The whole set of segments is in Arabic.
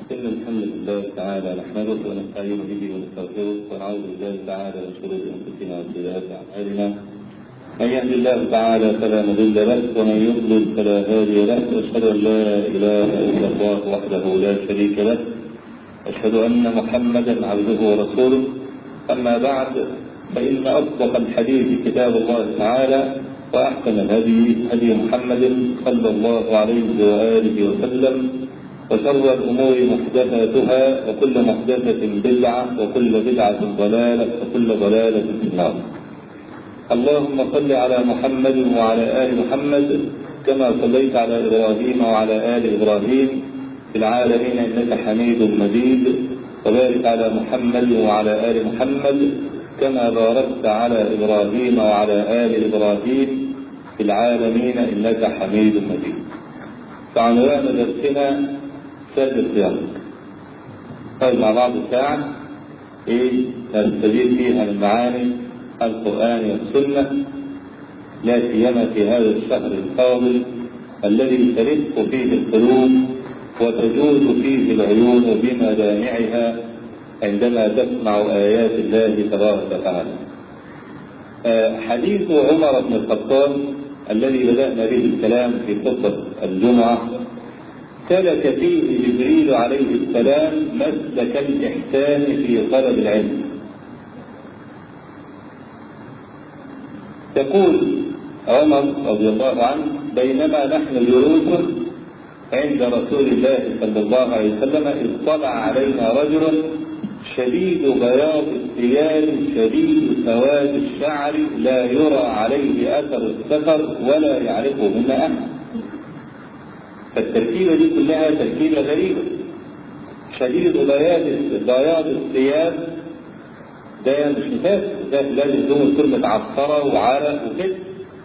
إن الحمد لله تعالى نحمده ونستعين به ونستغفره ونعوذ بالله تعالى من شرور أنفسنا وسيئات أعمالنا. من يهد الله تعالى فلا مضل له ومن يضلل فلا هادي له، وأشهد أن لا إله إلا الله وحده لا شريك له، أشهد أن محمدا عبده ورسوله. أما بعد، فإن أصدق الحديث كتاب الله تعالى، وأحسن الهدي هدي محمد صلى الله عليه وآله وسلم، وشر الأمور محدثاتها، وكل محدثة بدعة، وكل بدعة ضلالة، وكل ضلالة في النار. اللهم صل على محمد وعلى آل محمد كما صليت على إبراهيم وعلى آل إبراهيم في العالمين إنك حميد مجيد، وبارك على محمد وعلى آل محمد كما باركت على إبراهيم وعلى آل إبراهيم في العالمين إنك حميد مجيد. فعنوان درسنا سد الصيام. طيب، مع بعض الساعة نستفيد فيها من معاني القرآن والسنة، لا سيما في هذا الشهر الفاضل الذي ترق فيه القلوب وتجود فيه العيون بمدامعها عندما تسمع آيات الله تبارك وتعالى. حديث عمر بن الخطاب الذي بدأنا به الكلام في خطبة الجمعة سلك فيه جبريل عليه السلام مسلك الإحسان في طلب العلم. يقول عمر رضي الله عنه: بينما نحن جلوس عند رسول الله صلى الله عليه وسلم اطلع علينا رجل شديد بياض الثياب شديد سواد الشعر لا يرى عليه أثر السفر ولا يعرفه منا أحد. فالتركيبة دي كلها تركيبة غريبة. شديد بياض الثياب ده مش مثال، ده لازم يكون كل متعصرة وعرق وكده.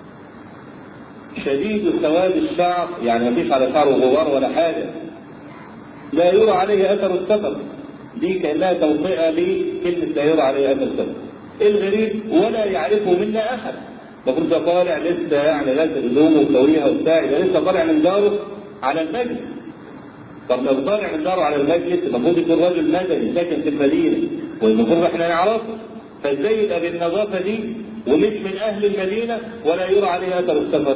شديد سواد الشعر يعني ما فيش على شعره غبار ولا حاجة، لا يرى عليه أثر السفر، دي كأنها توطئة لكلمة لا يرى عليه أثر السفر. الغريب ولا يعرفه منا أحد. المفروض ده طالع لسه يعني غسل هدومه وكويها وبتاع، يبقى لسه طالع من داره على المجلس. طب لو طالع من داره على المجلس المفروض يكون راجل مدني ساكن في المدينة، والمفروض احنا نعرفه، فازاي يبقى بالنظافة دي ومش من أهل المدينة ولا يرى عليه أثر السفر؟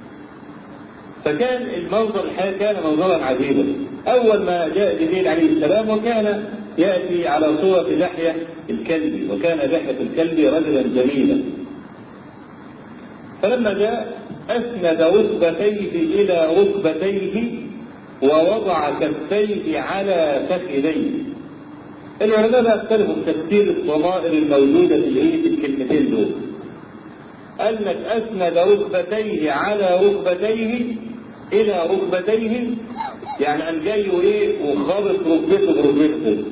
فكان المنظر الحقيقة كان منظرا عجيبا. أول ما جاء جبريل عليه السلام وكان يأتي على صورة لحية الكلب، وكان لحية الكلب رجلا جميلا. فلما جاء أسند ركبتيه إلى ركبتيه ووضع كفيه على فخذيه. العلماء اختلفوا في تفسير الضمائر الموجودة في الكلمتين دول. قال لك أسند ركبتيه على ركبتيه إلى ركبتيه، يعني أن جاي وخابط ركبته بركبته.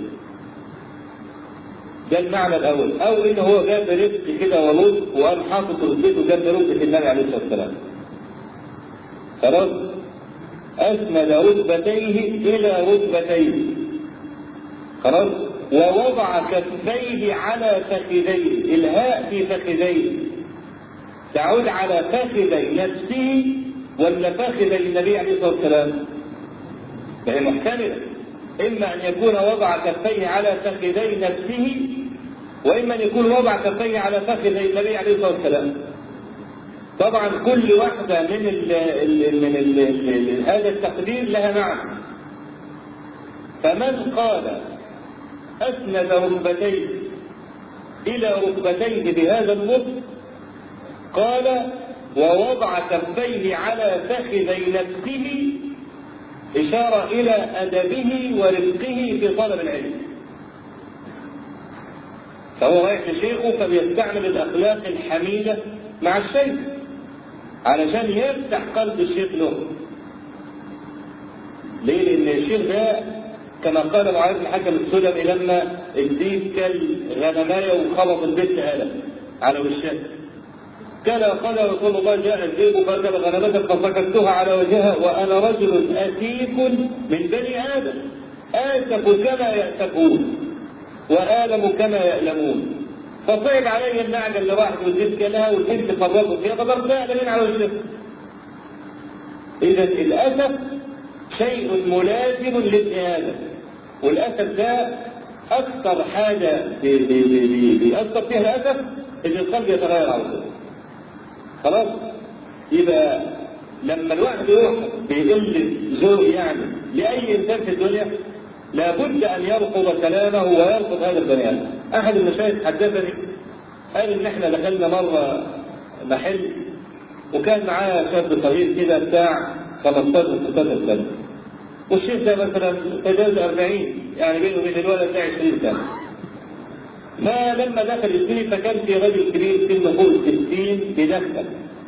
ده المعنى الأول. أو إن هو جاب رزق كده ولطف وقام حاطط ركبته جنب ركبة النبي عليه الصلاة والسلام. خلاص؟ أسند ركبتيه إلى ركبتيه. خلاص؟ ووضع كفيه على فخذيه. الهاء في فخذيه تعود على فخذي نفسه ولا فخذي النبي عليه الصلاة والسلام؟ فهي محتملة، إما أن يكون وضع كفيه على فخذي نفسه، وإما أن يكون وضع كفيه على فخذي النبي عليه الصلاة والسلام. طبعا كل واحدة من هذا التقدير لها معنى. فمن قال أسند ركبتيه إلى ركبتيه بهذا النطق قال ووضع كفيه على فخذي نفسه، إشارة إلى أدبه ورفقه في طلب العلم. فهو رايح لشيخه فبيستعمل الأخلاق الحميدة مع الشيخ علشان يفتح قلب الشيخ له. ليه؟ لأن الشيخ ده كما قال معاذ بن حكم السلمي لما الديب كل غنماية وخبط البيت على وشها، قال رسول الله: جاء الذئب فاكل غنمتك فسكتها على وجهها وأنا رجل أسيف من بني آدم، آسف كما يأسفون وآلم كما يألمون. فصعب علي النعجة اللي راحت والذئب كلها والذئب فرقت فيها فضربتها آلمين على وجهها. إذا الأسف شيء ملازم لابن آدم، والأسف ده أكثر حاجة بيأثر فيها الأسف إن القلب يتغير على طول. خلاص؟ يبقى لما الواحد يروح بيقل ذوق يعني لأي إنسان في الدنيا لابد أن يرفض كلامه ويرفض هذا البني آدم. أحد المشايخ حدثني قال إن إحنا دخلنا مرة محل وكان معاه شاب صغير كده بتاع 15-16 سنة، والشيخ ده مثلا تجاوز 40، يعني بينه وبين الولد ده 20 سنة. فلما دخل يشتري فكان في رجل كبير سنه فوق 60 بيدخل،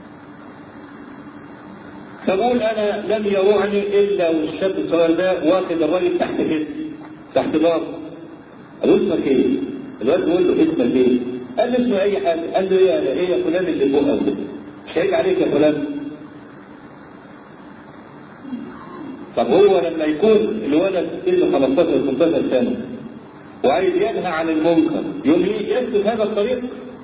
فقول أنا لم يروعني إلا والشاب الصغير ده واخد الراجل تحت كده تحت ضغط. قال له اسمك إيه؟ الواد بيقول له اسمك إيه؟ قال له اسمه أي حاجة. قال له إيه يا فلان اللي بقى ده؟ مش هيك عليك يا فلان؟ طب هو لما يكون الولد سنه 15-16 سنة وعايز ينهى عن المنكر يقول لي يسلك هذا الطريق؟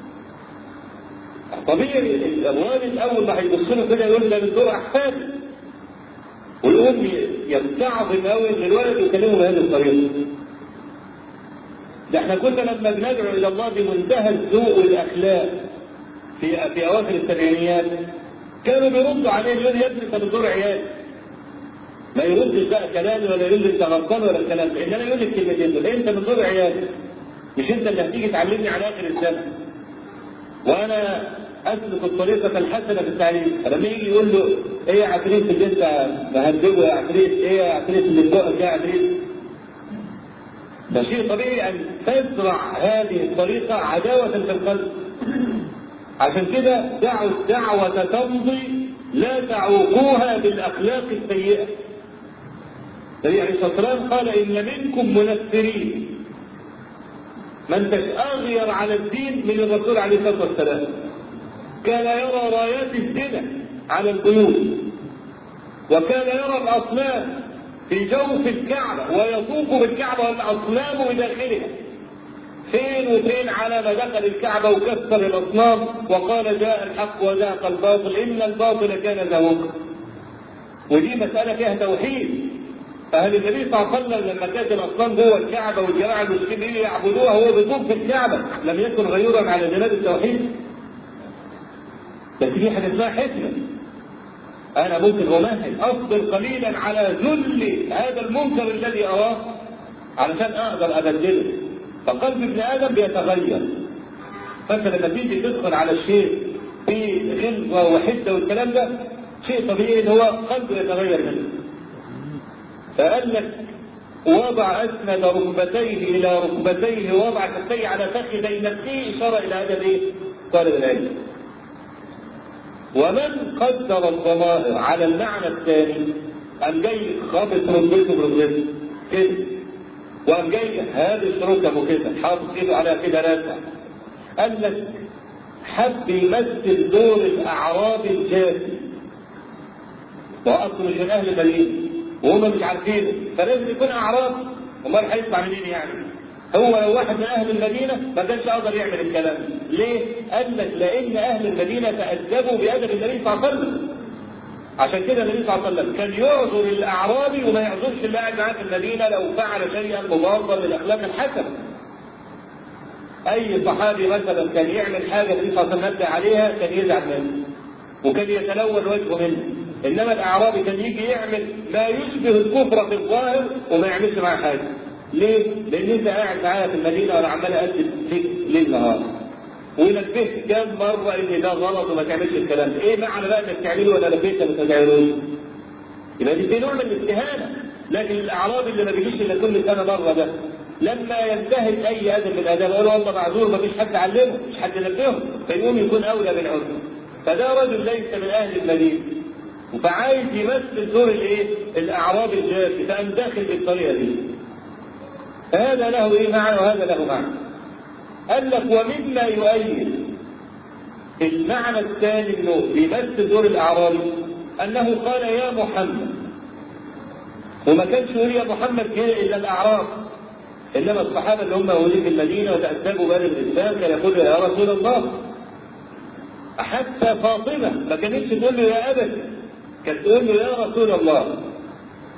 طبيعي الوالد اول ما هيبص له كده يقول ده من دور احفادي، والام يستعظم قوي ان الولد يكلمه بهذه الطريقه. ده احنا كنا لما بندعو الى الله بمنتهى الذوق والاخلاق في اواخر السبعينيات كانوا بيردوا عليه يقول يا ابني انت من دور عيال، ما يردش بقى كلامي ولا يقول لي انت غلطان ولا الكلام ده، انما يقول لي الكلمتين دول انت من دور عيال، مش انت اللي هتيجي تعلمني على اخر الزمن وانا اسلك الطريقه الحسنه في التعليم. لما يجي يقول له ايه يا عفريت اللي انت مهدبه يا عفريت، ايه يا عفريت اللي بتقف يا عفريت، ده شيء طبيعي ان تزرع هذه الطريقه عداوه في القلب. عشان كده دعوا الدعوه تمضي لا تعوقوها بالاخلاق السيئه. النبي عليه الصلاه والسلام قال ان منكم منفرين، ما انتش اغير على الدين من الرسول عليه الصلاه والسلام. كان يرى رايات الزنا على البيوت، وكان يرى الاصنام في جوف الكعبه ويطوف بالكعبه والاصنام بداخلها. فين وفين على ما دخل الكعبه وكسر الاصنام وقال جاء الحق وزهق الباطل ان الباطل كان زهوقا. ودي مساله فيها توحيد. فهل النبي صلى الله عليه وسلم لما كانت الاصنام جوه الكعبه والجماعه المسلمين يعبدوها وهو بيطوف في الكعبه لم يكن غيورا على جناب التوحيد؟ بس في حاجه اسمها حكمه. انا ممكن امهد اصبر قليلا على ذل هذا المنكر الذي اراه علشان اقدر ابدله. فقلب ابن ادم بيتغير. فانت لما تيجي تدخل على الشيء في غلظه وحده والكلام ده شيء طبيعي ان هو قلبه يتغير منه. فقال لك وضع اسند ركبتيه الى ركبتيه ووضع كفيه على فخذي نفسه اشاره الى هذا الايه؟ طالب العلم. ومن قدر الضمائر على المعنى الثاني قام جاي خابط ركبته بركبته كده، وقام جاي هذه ركبه كده حاطط ايده على كده راسع. قال لك حب يمثل دور الاعرابي الجافي، واصله مش من اهل المدينه وهم مش عارفينه، فلازم يكون اعرابي. امال هيطلع منين يعني؟ هو لو واحد من اهل المدينه ما كانش يقدر يعمل الكلام. ليه؟ قال لك لان اهل المدينه تادبوا بادب النبي صلى الله عليه وسلم. عشان كده النبي صلى الله عليه وسلم كان يعذر الاعرابي وما يعذرش اللي قاعد معاه في المدينه لو فعل شيئا مضادا للاخلاق الحسنه. اي صحابي مثلا كان يعمل حاجه النبي صلى الله عليه وسلم نبه عليها كان يزعل منه وكان يتلون وجهه منه. انما الاعرابي كان يجي يعمل ما يشبه الكفر في الظاهر وما يعملش معاه حاجه. ليه؟ لان انت قاعد معايا في المدينه وانا عمال اقدم فيك ليل نهار ونبهت كام مره ان ده غلط وما تعملش الكلام ده. ايه معنى بقى انك تعمله وانا نبهت ما تدعيلوش؟ يبقى دي نوع من الاستهانه. لكن الاعرابي اللي ما بيجيش الا كل سنه مره ده لما ينتهك اي ادب من الاداب يقول والله معذور ما فيش حد علمه مش حد نبهه، فيقوم يكون اولى بالعذر. فده رجل ليس من اهل المدينه فعايز يمثل دور الايه؟ الاعرابي الجافي، فقام داخل بالطريقه دي. هذا له ايه معنى وهذا له معنى. قال لك ومما يؤيد المعنى الثاني انه بيمثل دور الاعرابي انه قال يا محمد، وما كانش يقول يا محمد الا الاعراب، انما الصحابه اللي هم موجودين في المدينه وتأدبوا بهذا الاسلام كان يقول يا رسول الله. حتى فاطمه ما كانتش تقول له يا ابت، كانت تقول له يا رسول الله.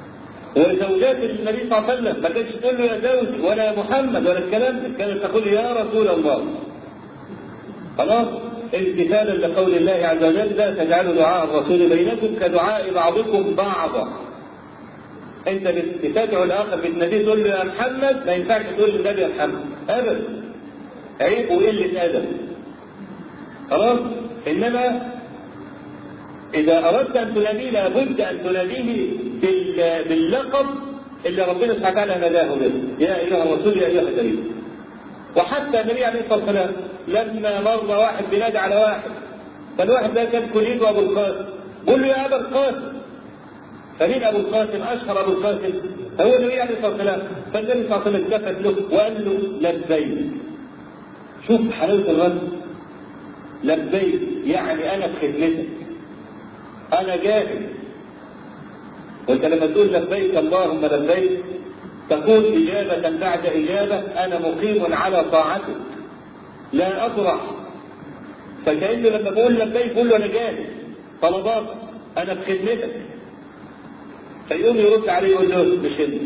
وزوجات النبي صلى الله عليه وسلم ما كانتش تقول له يا زوجي ولا يا محمد ولا الكلام ده، كانت تقول يا رسول الله. خلاص، امتثالا لقول الله عز وجل لا تجعلوا دعاء الرسول بينكم كدعاء بعضكم بعضا. انت بتدعو الاخر بالنبي تقول له يا محمد، ما ينفعش تقول للنبي يا محمد ابدا، عيب وقله ادب. خلاص، انما اذا اردت ان تناديه لابد ان تناديه باللقب اللي ربنا سبحانه وتعالى ناداه به، يا ايها الرسول يا ايها الكريم. وحتى النبي عليه الصلاه والسلام لما مر واحد بينادي على واحد، فالواحد ده كان كنيته ابو القاسم، قول له يا ابا القاسم. فمين ابو القاسم؟ اشهر ابو القاسم هو النبي عليه الصلاه والسلام. فالنبي صلى الله عليه وسلم التفت له وقال له لبيك. شوف حلاوه الرد، لبيك يعني انا في خدمتك، انا جاهز. وانت لما تقول لبيك اللهم لبيك تقول اجابه بعد اجابه، انا مقيم على طاعتك لا اطرح. فكأنه لما بقول لبيك بقول له انا جاهز، طلبات انا في خدمتك. فيقوم يرد عليه يقول له مش انت.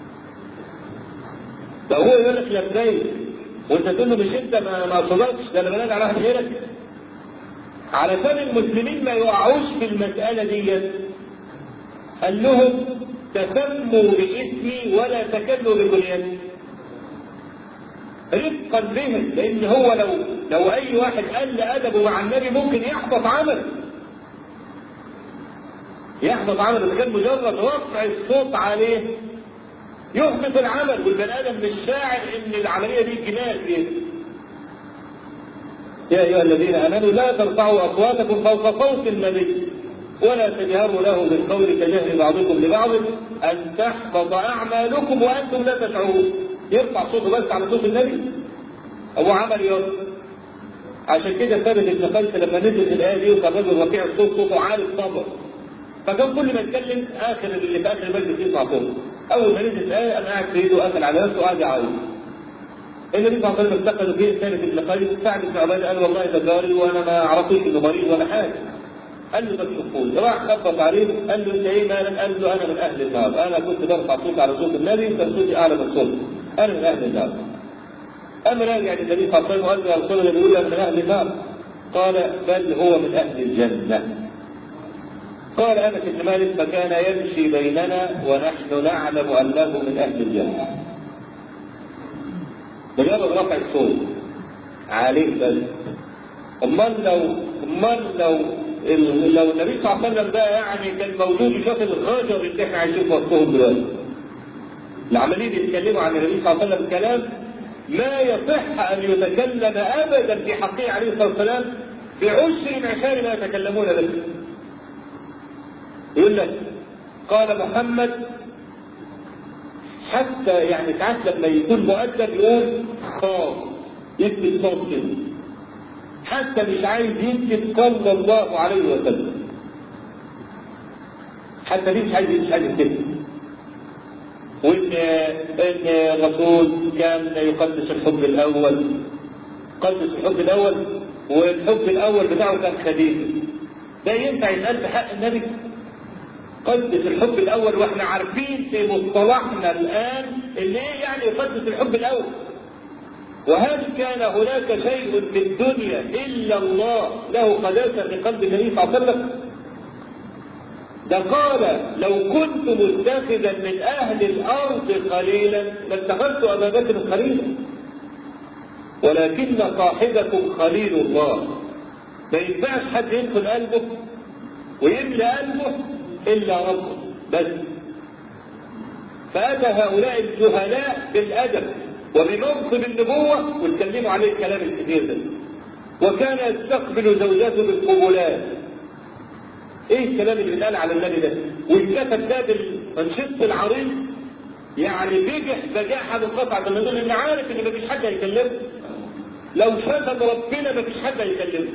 فهو يقول لك لبيك وانت تقول له مش انت، ما اقصدكش، ده انا بنادي على واحد غيرك. علشان المسلمين ما يقعوش في المساله دي قال لهم تسموا باسمي ولا تكلوا بكليتي، رفقا بهم، لان هو لو اي واحد قل ادبه مع النبي ممكن يحبط عمله. يحبط عمله اذا كان مجرد رفع الصوت عليه يحبط العمل، والبني ادم مش شاعر ان العمليه دي جنايه فيه. يا ايها الذين امنوا لا ترفعوا اصواتكم فوق صوت النبي ولا تجهروا له بالقول كجهر بعضكم لبعض ان تحبط اعمالكم وانتم لا تشعرون. يرفع صوته بس على صوت النبي، هو عمل يرفع. عشان كده ثابت ابن قيس لما نزلت الايه دي وكان رجل رفيع الصوت صوته عالي الصبر، فكان كل ما يتكلم اخر اللي في اخر المجلس يسمع صوته. اول ما نزلت الايه انا قاعد في ايده وقافل على نفسه وقاعد يعاود. النبي صلى الله عليه وسلم انتقلوا فيه ثابت ابن قيس. سعد بن عباده قال والله ده جاري وانا ما اعرفش انه مريض ولا حاجه. قال له تشوفوني، راح خبط عليه قال له انت ايه مالك؟ قال له انا من اهل النار، انا كنت برفع صوتي على صوت النبي كان صوتي اعلى من صوته، انا من اهل النار. اما راجع للنبي صلى الله عليه وسلم وقال له يا رسول الله بيقول لك من اهل النار، قال بل هو من اهل الجنه. قال انس بن مالك فكان يمشي بيننا ونحن نعلم انه من اهل الجنه. مجرد رفع الصوت عليه بس. امال لو النبي صلى الله عليه وسلم ده يعني كان موجود يشوف الغجر اللي احنا عايشين في وسطهم دلوقتي، العمالين يتكلموا عن النبي صلى الله عليه وسلم كلام ما يصح ان يتكلم ابدا في حقه عليه الصلاه والسلام بعشر من عشان ما يتكلمون به. يقول لك قال محمد، حتى يعني ساعات لما يكون مؤدب يقول صاد يكتب صوت كده، حتى مش عايز يكتب صلى الله عليه وسلم، حتى دي مش عايز يكتب. وان الرسول كان يقدس الحب الاول، قدس الحب الاول، والحب الاول بتاعه كان خديجه. ده ينفع يتقال في حق النبي؟ قدس الحب الاول واحنا عارفين في مصطلحنا الان اللي ايه يعني يقدس الحب الاول. وهل كان هناك شيء في الدنيا الا الله له قداسه في قلب النبي صلى الله عليه وسلم؟ ده قال لو كنت متخذا من اهل الارض خليلا لاتخذت ابا بكر خليلا، ولكن صاحبكم خليل الله. ما ينفعش حد يدخل قلبه ويملى قلبه الا ربه بس. فاتى هؤلاء الجهلاء بالادب وبمنصب النبوه واتكلموا عليه الكلام الكثير ده، وكان يستقبل زوجاته بالقبلات. ايه الكلام اللي بيتقال على النبي ده؟ والكتب ده بالمنشط العريض يعني بيجح بجاحه منقطعه من دون، اللي عارف ان مفيش حد هيكلمه. لو شتم ربنا مفيش حد هيكلمه،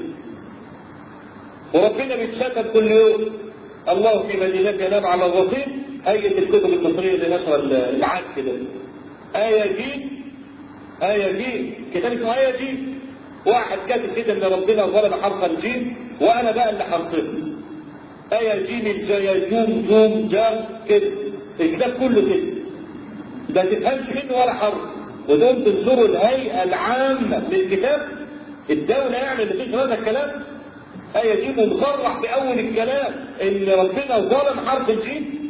وربنا بيتشتم كل يوم. الله في مدينته ينام على الرصيف، هيئه الكتب المصريه اللي نشر العاد كده، آية جيم، كتاب اسمه آية جيم. واحد كاتب كده ان ربنا ظلم حرف الجيم وانا بقى اللي حرفته. آية جيم الجاية جوم جوم جام كده، الكتاب كله كده، ما تفهمش منه ولا حرف، ودول تنظروا الهيئة العامة للكتاب الدولة يعني اللي فيش هذا الكلام. آية دي مصرح في أول الكلام إن ربنا ظلم حرف الجيم.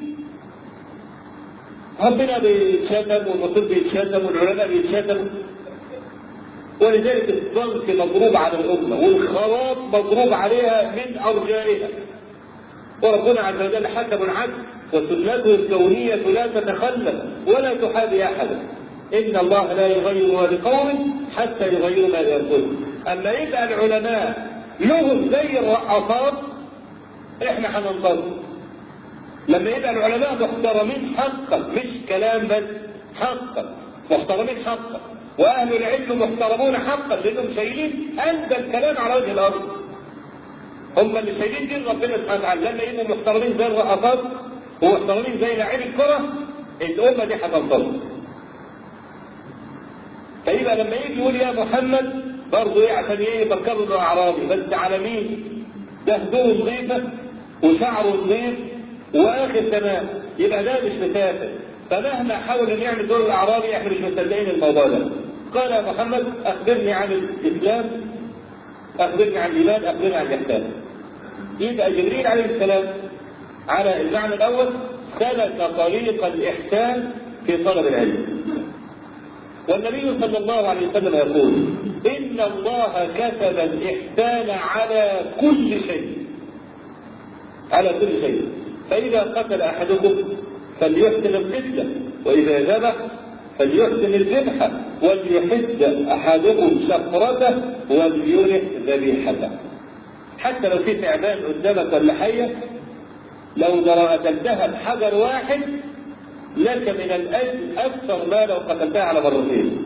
ربنا بيتشتم والرسول بيتشتم والعلماء بيتشتموا، ولذلك الضنك مضروب على الأمة والخراب مضروب عليها من أرجائها. وربنا عز وجل حكم العدل وسنته الكونية لا تتخلف ولا تحابي أحدا. إن الله لا يغير ما بقوم حتى يغيروا ما بأنفسهم. أما يبقى العلماء لهم زي الرقصات إحنا هننتظر. لما يبقى العلماء محترمين حقا، مش كلام بس، حقا محترمين حقا، واهل العلم محترمون حقا لانهم شايلين انت الكلام على وجه الارض. هم اللي شايلين دين ربنا سبحانه وتعالى. لما يبقوا محترمين زي الرقصات ومحترمين زي لاعبي الكره، الامه دي هتنتظر. فيبقى لما يجي يقول يا محمد برضه ايه عشان ايه يفكروا انه اعرابي، بس على مين؟ ده هدومه نظيفه وشعره نظيف واخر تمام، يبقى ده مش مسافر. فمهما حاول ان يعمل دور الاعرابي احنا مش مصدقين الموضوع ده. قال يا محمد اخبرني عن الاسلام، اخبرني عن الايمان، اخبرني عن الاحسان. يبقى جبريل عليه السلام على المعنى الاول سلك طريق الاحسان في طلب العلم. والنبي صلى الله عليه وسلم يقول ان الله كتب الاحسان على كل شيء، على كل شيء. فإذا قتل أحدكم فليحسن القتلة، وإذا ذبح فليحسن الذبح، وليحد أحدكم شفرته وليرح ذبيحته. حتى لو في تعبان قدامك ولا حية، لو قتلتها بحجر واحد لك من الأجر أكثر ما لو قتلتها على مرتين.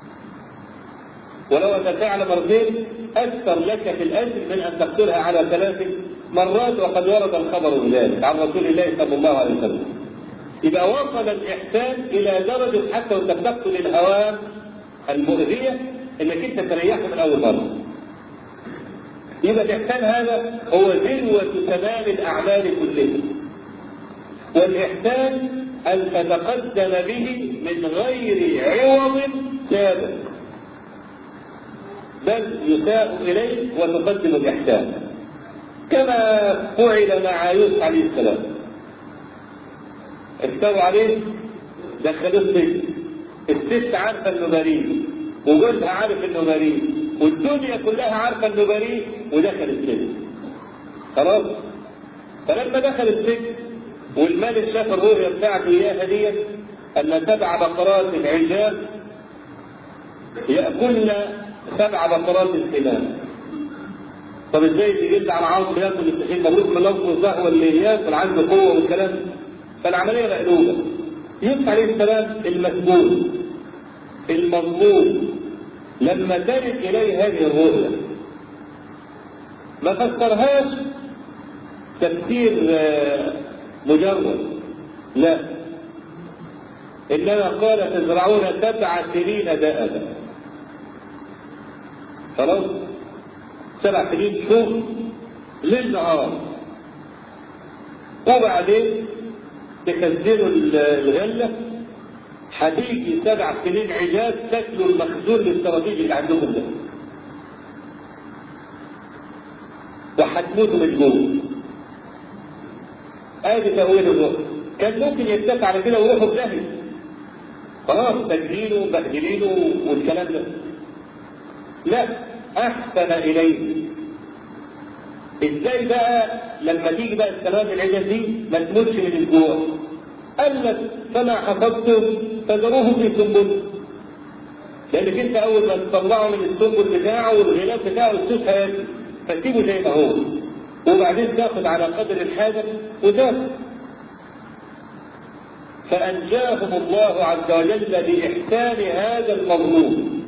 ولو قتلتها على مرتين أكثر لك في الأجر من أن تقتلها على 3 مرات، وقد ورد الخبر بذلك عن رسول الله صلى الله عليه وسلم. إذا وصل الإحسان إلى درجة حتى وأنت بتقتل الهوام المؤذية إنك أنت تريحه من أول مرة. يبقى الإحسان هذا هو ذروة تمام الأعمال كلها. والإحسان أن تتقدم به من غير عوض سابق، بل يساء إليه وتقدم الإحسان، كما فعل مع يوسف عليه السلام. افتروا عليه دخلوه السجن، الست عارفه انه بريء وجوزها عارف انه بريء والدنيا كلها عارفه انه بريء ودخل السجن. خلاص؟ فلما دخل السجن والملك شاف الرؤيا بتاعته اياها ديت ان 7 بقرات عجاف ياكلن 7 بقرات سمان. طب ازاي تجد على عرض ياكل السحين؟ مبروك من لفظ الزهوه اللي ياكل عنده قوه والكلام. فالعمليه مقلوبه. يوسف عليه السلام المسجون المظلوم لما ترك اليه هذه الرؤيا ما فسرهاش تفسير مجرد، لا، انما قال تزرعون 7 سنين دأبا. خلاص؟ 7 سنين شغل ليل نهار، وبعدين تخزنوا الغله، هتيجي 7 سنين عجاز تاكلوا المخزون الاستراتيجي اللي عندكم ده، وهتموتوا من جوع. ادي تأويل الرؤيا. كان ممكن يتفق على كده ويروحوا في داهيه، خلاص تجدينه وبهدلينه والكلام ده. لا، احسن اليه. ازاي بقى لما تيجي بقى السلام العجاز دي ما تموتش من الجوع؟ قال لك فما حفظتم فذروه في سنبله، لانك انت اول ما تطلعه من السنبل بتاعه والغلاف بتاعه السوس هياكل، فتسيبه زي ما هو وبعدين تاخد على قدر الحاجه وتاكل. فانجاهم الله عز وجل باحسان هذا المظلوم.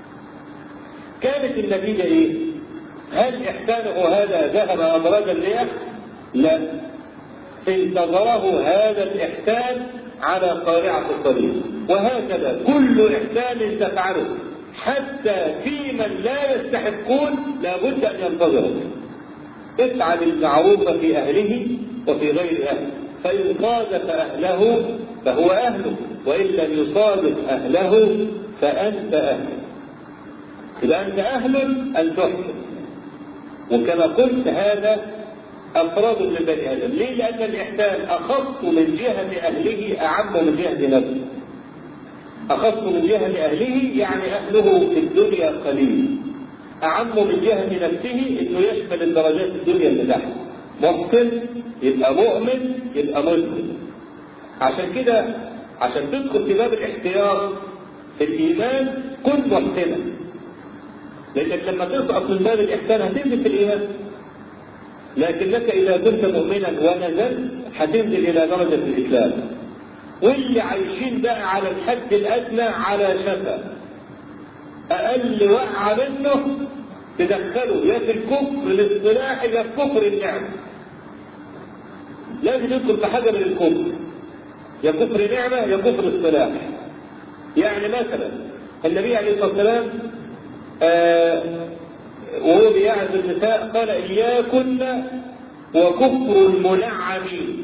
كانت النتيجه ايه؟ هل احسانه هذا ذهب ابراج الرياح؟ لا، انتظره هذا الاحسان على قارعه الطريق. وهكذا كل احسان تفعله حتى في من لا يستحقون لابد ان ينتظره. افعل المعروف في اهله وفي غير اهله، فإن صادف أهله فهو أهله، وإن لم يصادف أهله فأنت أهله. إذا أنت أهل أن تحسن. وكما قلت هذا أفراد من بني آدم. ليه؟ لأن الإحسان أخص من جهة أهله أعم من جهة نفسه. أخص من جهة أهله يعني أهله في الدنيا قليل، أعم من جهة نفسه إنه يشمل الدرجات الدنيا اللي تحت. محسن يبقى مؤمن يبقى مسلم. عشان كده عشان تدخل في باب الاحتياط في الإيمان كن محسنا، لأنك لما تسقط من باب الإحسان هتنزل في الإيمان. لكنك إذا كنت مؤمنا ونزلت هتنزل إلى درجة الإسلام. واللي عايشين بقى على الحد الأدنى على شفا أقل وقعة منه تدخله يا في الكفر الاصطلاحي يا في كفر النعمة. لازم يدخل في حاجة من الكفر، يا كفر نعمة يا كفر اصطلاح. يعني مثلا النبي عليه الصلاة والسلام وهو بيعظ النساء قال إياكن وكفر المنعمين.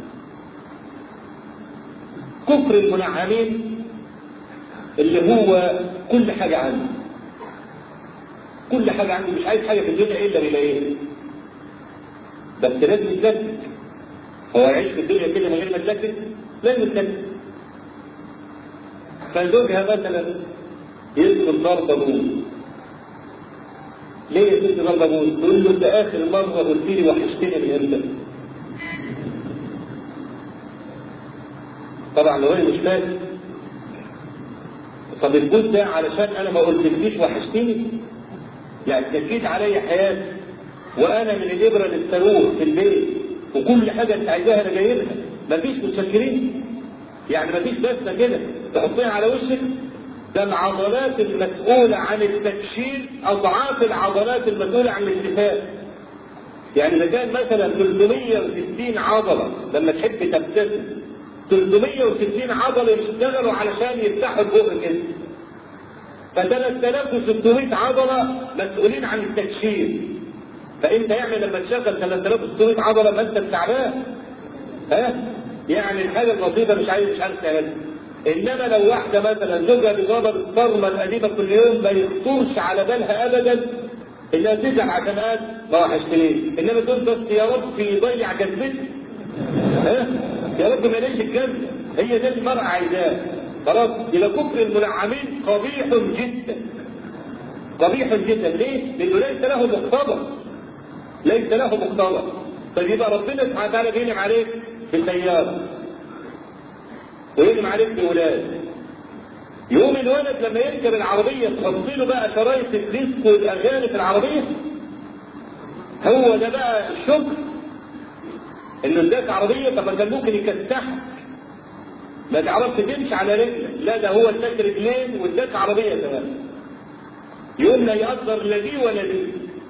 كفر المنعمين اللي هو كل حاجة عنده، كل حاجة عنده، مش عايز حاجة في الدنيا إلا بلاقيه، بس لازم يتلكك. هو يعيش في الدنيا كده من غير ما يتلكك؟ لازم يتلكك. فزوجها مثلا يدخل ضرب أبوه. ليه يا ست ضرب أبوه؟ تقول له ده آخر مرة قلت لي وحشتني بإمتى؟ طبعا لو هي مش فاهم. طب الجوز ده علشان انا ما قلتلكيش وحشتني؟ يعني تكيت عليا حياتي وانا من الابره للصاروخ في البيت وكل حاجه انت عايزاها انا جايبها، مفيش متشكرين؟ يعني مفيش بس كده تحطيها على وشك؟ ده العضلات المسؤوله عن التكشير اضعاف العضلات المسؤوله عن الالتفات. يعني اذا كان مثلا 360 عضله لما تحب تبتسم 360 عضله يشتغلوا علشان يفتحوا البق كده، ف 3600 عضله مسؤولين عن التكشير. فانت يعني لما تشغل 3600 عضله ما انت تعبان. يعني الحاجه البسيطه مش عارف تعملها. انما لو واحده مثلا زوجها بيضرب الصرمه القديمه كل يوم ما يخطرش على بالها ابدا انها تزعل عشان قال ما وحشتنيش، انما تقول بس يا رب يضيع جذبتي. يا رب ما ليش الجذب، هي ده المرأة عايزاه. خلاص يبقى كفر المنعمين قبيح جدا، قبيح جدا. ليه؟ لانه ليس له مقتضى، ليس له مقتضى. طيب يبقى ربنا سبحانه وتعالى بينعم عليك بسيارة وينعم عليك بولاد، يقوم الولد لما يركب العربية تحط له بقى شرايط الديسكو والاغاني في العربية؟ هو ده بقى الشكر انه اداك عربية؟ طب ما كان ممكن يكسحك ما تعرفش تمشي على رجلك، لا ده هو اداك رجلين واداك عربية كمان. يقوم لا يقدر لا دي ولا دي.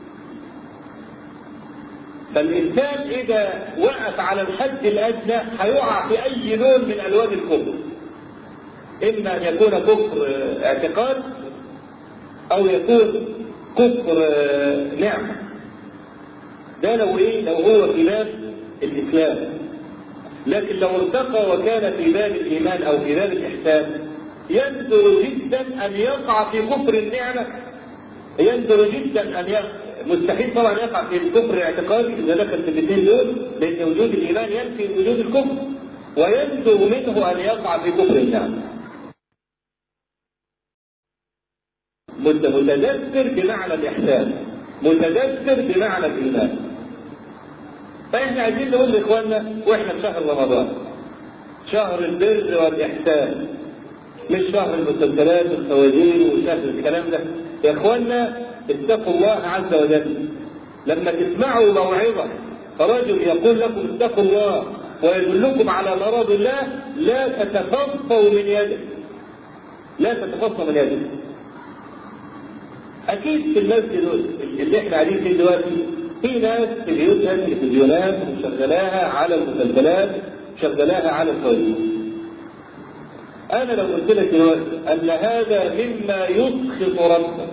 فالإنسان إذا وقف على الحد الأدنى هيقع في أي لون من ألوان الكفر، إما أن يكون كفر اعتقاد أو يكون كفر نعمة. ده لو لو هو في باب الإسلام. لكن لو ارتقى وكان في باب الإيمان أو في باب الإحسان يندر جدا أن يقع في كفر النعمة، يندر جدا أن مستحيل طبعا يقع في الكفر الاعتقادي إذا دخل في الاثنين دول، لأن وجود الإيمان ينفي وجود الكفر، ويندر منه أن يقع في كفر النعمة. متذكر بمعنى الإحسان، متذكر بمعنى الإيمان. فإحنا عايزين نقول لإخواننا وإحنا في شهر رمضان، شهر البر والإحسان، مش شهر المسلسلات والخوازير وشهر الكلام ده. يا إخواننا اتقوا الله عز وجل. لما تسمعوا موعظة فرجل يقول لكم اتقوا الله ويدلكم على مرض الله لا تتفضوا من يده، لا تتفضوا من يده. أكيد في المسجد اللي احنا قاعدين فيه دلوقتي في ناس في بيوتها تلفزيونات وشغلاها على المسلسلات وشغلاها على الخوازير. أنا لو قلت لك دلوقتي أن هذا مما يسخط ربك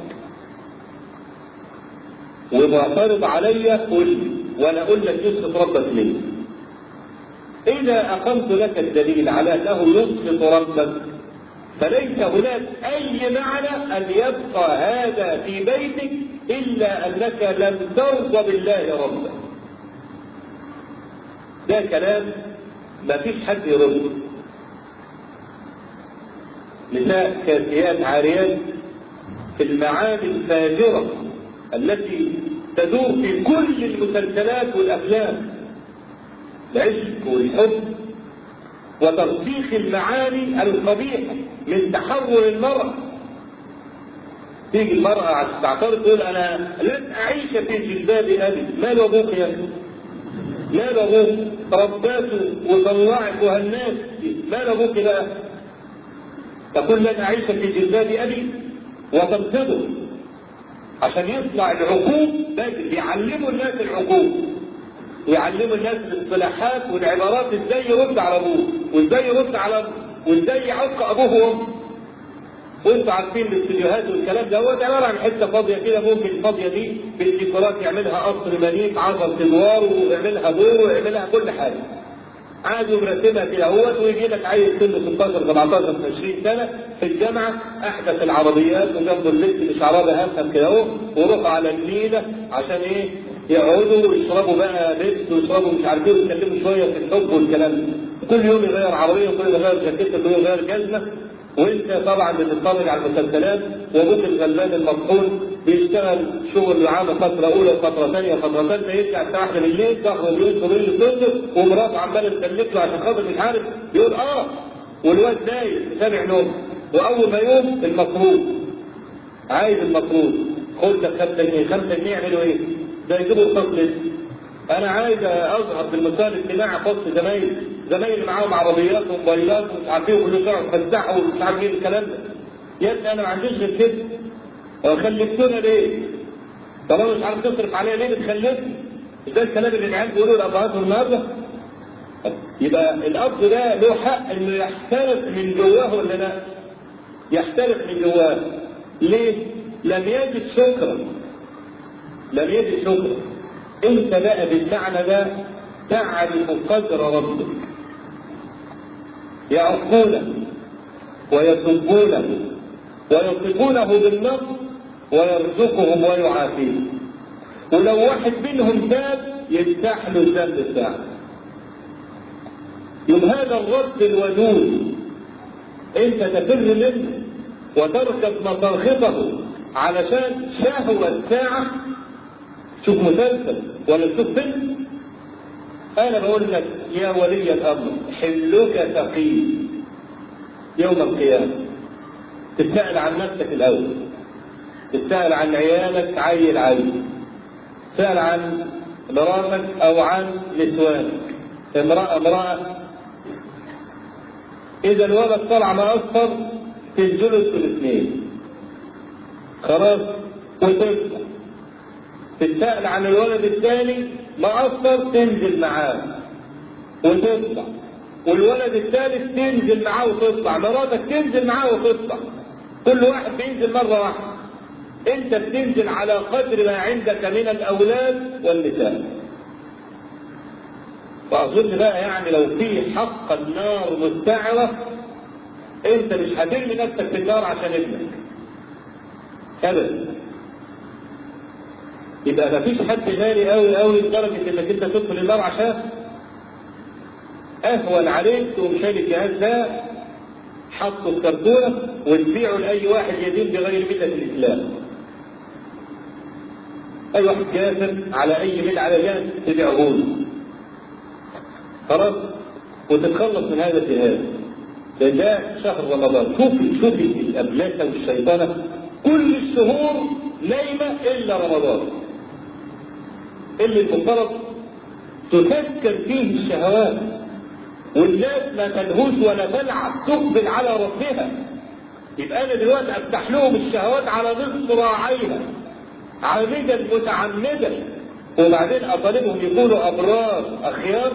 ومعترض عليا قل لي، وأنا أقول لك يسخط ربك ليه؟ إذا أقمت لك الدليل على أنه يسقط ربك فليس هناك أي معنى أن يبقى هذا في بيتك إلا أنك لم ترضى بالله ربا. ده كلام ما فيش حد يرد. نساء كاسيات عاريات في المعاني الفاجرة التي تدور في كل المسلسلات والأفلام، العشق والحب وترسيخ المعاني القبيحة من تحول المرأة. تيجي المرأة تعترض تقول أنا لن أعيش في جلباب أبي. ماله أبوك يا أخي؟ ماله أبوك؟ رباته وطلعك وهالناس، ماله أبوك بقى؟ تقول لن أعيش في جلباب أبي وتنتظر عشان يطلع العقوق. بيعلموا الناس العقوق ويعلموا الناس الاصطلاحات والعبارات، ازاي يرد على ابوه وازاي يرد على ابوه وازاي يعق ابوه وامه. وانتوا عارفين الاستديوهات والكلام ده هو عباره عن حته فاضيه كده، ممكن الفاضيه دي بالديكورات يعملها قصر مليك 10 ادوار ويعملها دور ويعملها كل حاجه. عادي ومرتبها كده اهوت، ويجي لك عيل سنه 16 17 20 سنه في الجامعه احدث العربيات وجنبه البنت اللي شعرها بهفهم كده اهو، وروح على النيله عشان ايه؟ يقعدوا ويشربوا بقى بيبس ويشربوا مش عارف ايه ويتكلموا شويه في الحب والكلام ده. كل يوم يغير عربيه وكل يوم يغير جاكيته وكل يوم يغير جزمه، وانت طبعا بتتفرج على المسلسلات وابوك الغلبان المطحون بيشتغل شغل عام فتره اولى وفتره ثانيه وفتره ثالثه، يرجع الساعه 1 بالليل تاخد اليوم طويل الصدر ومراته عماله تسلك له عشان خاطر مش عارف يقول والواد نايم سامع نوم. واول ما يقوم المفروض عايز المفروض خد لك 5 جنيه 5 جنيه يعملوا ايه؟ ده يجيبوا الفصل. انا عايز اظهر في المستوى الاجتماعي فصل زمايلي معاهم عربيات وموبايلات ومش عارفين وكل شويه يفتحوا ومش عارف ايه الكلام ده. يا ابني انا ما عنديش غير كده. خلفتونا ليه؟ طالما مش عارف تصرف عليا ليه بتخلفني؟ مش ده الكلام اللي العيال بيقولوا لابهاتهم النهارده؟ يبقى الاب ده له حق انه يحترق من جواه ولا لا؟ يحترق من جواه. ليه؟ لم يجد شكرا. انت بقى بالمعنى ده تعرف قدر ربك. يعقونه ويسبونه ويصفونه بالنصر ويرزقهم ويعافيهم. ولو واحد منهم تاب يفتح له الذنب بتاعه. يوم هذا الرب الودود انت تفر منه وتركب مصرخته علشان شهوة ساعة. شوف مسلسل ولا تشوف فيلم. انا بقول لك يا ولي الامر حلك ثقيل يوم القيامة. تسأل عن نفسك الاول، تسأل عن عيالك عيل، تسأل عن مراتك او عن نسوانك. امرأة اذا الولد طلع مقصر تنزلوا الاثنين خلاص وتطلع. تسأل عن الولد الثاني مقصر تنزل معاه وتطلع، والولد الثالث تنزل معاه وتطلع، مراتك تنزل معاه وتطلع. كل واحد بينزل مرة واحدة. انت بتنزل على قدر ما عندك من الاولاد والنساء. واظن بقى يعني لو في حق النار مستعرة انت مش هترمي نفسك في النار عشان ابنك ابدا. يبقى مفيش حد غالي قوي لدرجة انك انت تدخل النار عشان اهون عليك تقوم شايل الجهاز ده حطه في كرتونة وتبيعه لاي واحد يدين بغير ملة الاسلام. اي واحد كافر على اي ملة على جهاز تبيعه له خلاص وتتخلص من هذا الجهاز. ده شهر رمضان. شوفي الابلاسه والشيطانه كل الشهور نايمه الا رمضان اللي المفترض تسكر فيه الشهوات والناس ما تلهوش ولا تلعب تقبل على ربها. يبقى انا دلوقتي افتح لهم الشهوات على نصف راعيها عامدا متعمدا وبعدين اطالبهم يكونوا ابرار اخيار.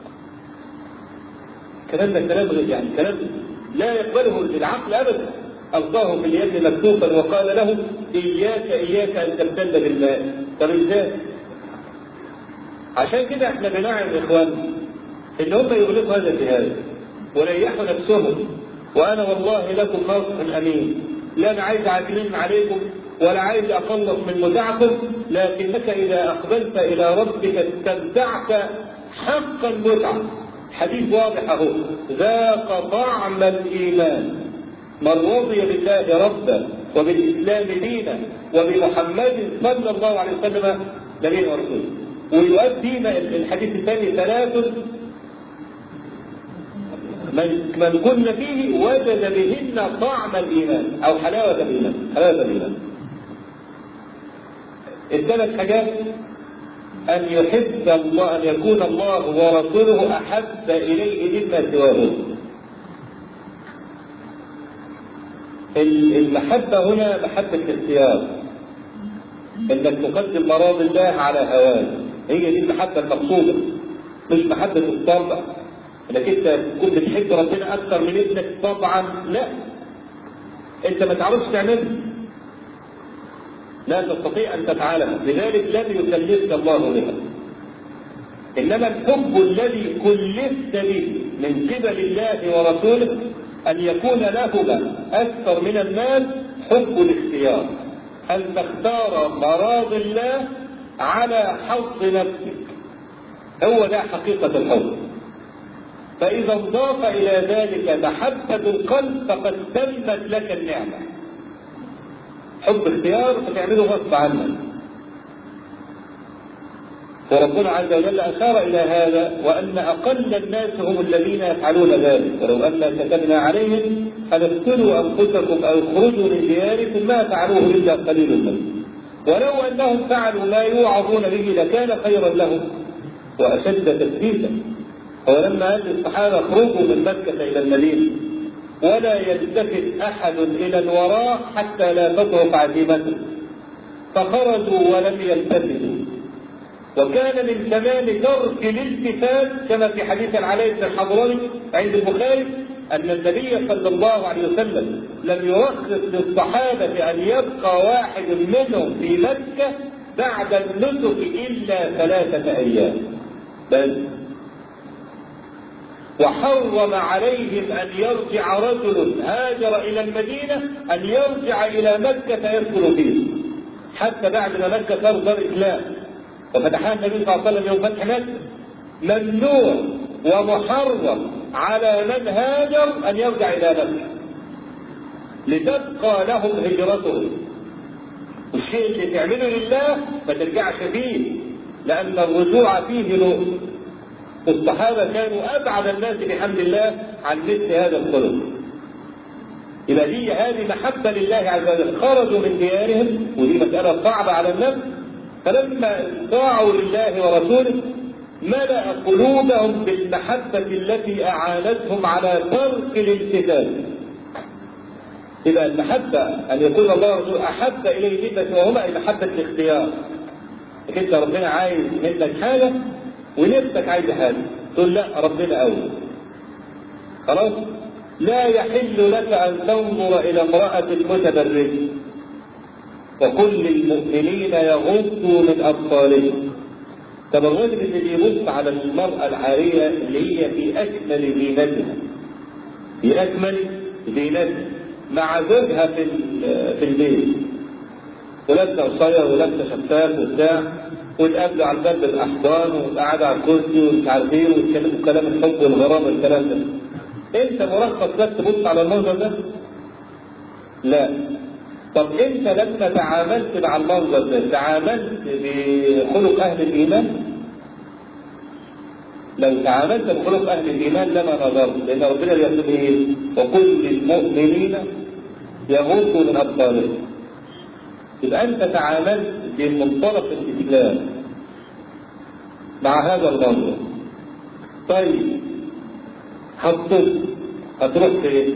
الكلام ده كلام غير يعني كلام لا يقبله العقل ابدا. القاه في اليد مكتوفا وقال له اياك ان تبتل بالماء. طب ازاي؟ عشان كده احنا بنعلم اخواننا ان هم يغلقوا هذا الجهاز وريحوا نفسهم، وانا والله لكم ناصح امين، لا انا عايز اعتمد عليكم ولا عايز اخلص من متاعكم، لكنك اذا اقبلت الى ربك استمتعت حق المتعه. حديث واضح اهو، ذاق طعم الايمان من رضي بالله ربا وبالاسلام دينا وبمحمد صلى الله عليه وسلم نبيا ورسولا. ويؤدينا الحديث الثاني ثلاث من كن فيه وجد بهن طعم الايمان او حلاوه الايمان. حلاوه الايمان الثلاث حاجات: ان يحب الله، ان يكون الله ورسوله احب اليه مما سواه. المحبه هنا محبه الاختيار، انك تقدم مراضي الله على هواك، هي دي المحبه المقصوده، مش محبه الطبع انك انت تكون بتحب ربنا اكثر من ابنك. طبعا لا، انت ما تعرفش تعملها، لا تستطيع ان تفعلها، لذلك لم يكلفك الله بها. انما الحب الذي كلفت به من قبل الله ورسوله ان يكون لهما اكثر من المال حب الاختيار، ان تختار مراضي الله على حظ نفسك، هو ده حقيقه الحب. فإذا انضاف إلى ذلك محبة القلب فقد تمت لك النعمة. حب اختيار فتعمله غصب عنك. وربنا عز وجل أشار إلى هذا: وأن أقل الناس هم الذين يفعلون ذلك، ولو أن كتبنا عليهم أن اقتلوا أنفسكم أو اخرجوا من دياركم ما فعلوه إلا قليل منهم، ولو أنهم فعلوا ما يوعظون به لكان خيرا لهم وأشد تثبيتا. ولما قال الصحابة اخرجوا من مكة إلى المدينة ولا يلتفت أحد إلى الوراء حتى لا تترك عزيمته، فخرجوا ولم يلتفتوا. وكان من كمال ترك الالتفات كما في حديث العلاء بن الحضرمي عند البخاري أن النبي صلى الله عليه وسلم لم يرخص للصحابة أن يبقى واحد منهم في مكة بعد النسك إلا 3 أيام بس، وحرم عليهم أن يرجع رجل هاجر إلى المدينة أن يرجع إلى مكة يدخل فيه حتى بعد ما مكة صار دار إسلام وفتحها النبي صلى الله عليه وسلم يوم فتح مكة. ممنوع ومحرم على من هاجر أن يرجع إلى مكة لتبقى لهم هجرتهم. الشيء اللي تعمله لله ما ترجعش فيه، لأن الرجوع فيه نور. الصحابة كانوا أبعد الناس بحمد الله عن مثل هذا الخلق. يبقى دي هذه محبة لله عز وجل، خرجوا من ديارهم ودي مسألة صعبة على النفس، فلما طاعوا لله ورسوله ملأ قلوبهم بالمحبة التي أعانتهم على ترك الالتفات. يبقى المحبة أن يكون الله ورسوله أحب إليه جدا وهما محبة الاختيار. أنت ربنا عايز منك حاجة ونفسك عايز حاجة، تقول لا ربنا أولى. خلاص؟ لا يحل لك أن تنظر إلى امرأة متبرجة، وكل المؤمنين يغضوا من أبصارهم. طب الرجل اللي بيبص على المرأة العارية اللي هي في أكمل زينتها، في أكمل زينتها مع زوجها في البيت، ولابسة قصير ولابسة شفاف وبتاع، وتقابلوا على الباب بالاحضان وقاعد على الكرسي ومش عارف ايه ويتكلموا كلام الحب والغرام والكلام ده. انت مرخص لك تبص على المنظر ده؟ لا. طب انت لما تعاملت مع المنظر ده تعاملت بخلق اهل الايمان؟ لو تعاملت بخلق اهل الايمان لما نظرت، لان ربنا يقول ايه؟ وكل المؤمنين يغضوا من ابصارهم. يبقى انت تعاملت بمنطلق الاسلام مع هذا المنظر. طيب هتروح فين؟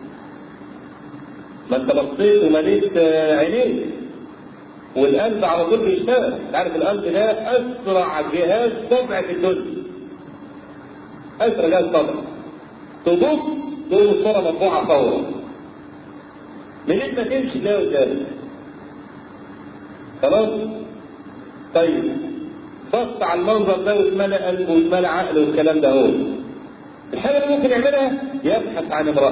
ما انت بصيت ومليت عينيك والقلب على طول بيشتغل. عارف القلب ده اسرع جهاز طبع في الدنيا، اسرع جهاز طبع. تبص تقول الصوره مطبوعه فورا، منين ما تمشي تلاقي قدامك. خلاص؟ طيب بص على المنظر ده واتملى قلبه واتملى عقله والكلام ده هو، الحاجة اللي ممكن يعملها يبحث عن امرأة،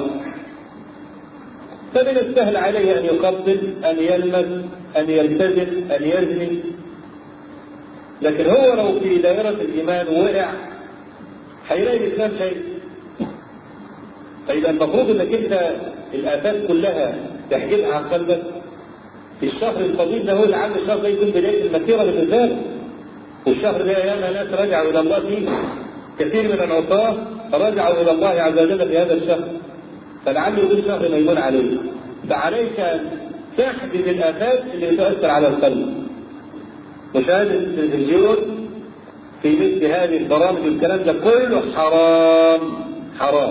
فمن السهل عليه أن يقبل، أن يلمس، أن يلتزم، أن يزني. لكن هو لو في دائرة الإيمان وقع هيلاقي الإسلام شيء. فيبقى المفروض انك انت الآفات كلها تحجبها عن قلبك. في الشهر الفضيل ده هو لعل الشهر ده يكون بداية المسيرة للرسالة، والشهر ده ياما ناس رجعوا إلى الله فيه، كثير من العصاة رجعوا إلى الله عز وجل في هذا الشهر، فلعله يكون شهر ميمون عليه. فعليك أن تحجب الآفات اللي تؤثر على القلب. مشاهدة التلفزيون في مثل هذه البرامج والكلام ده كله حرام حرام.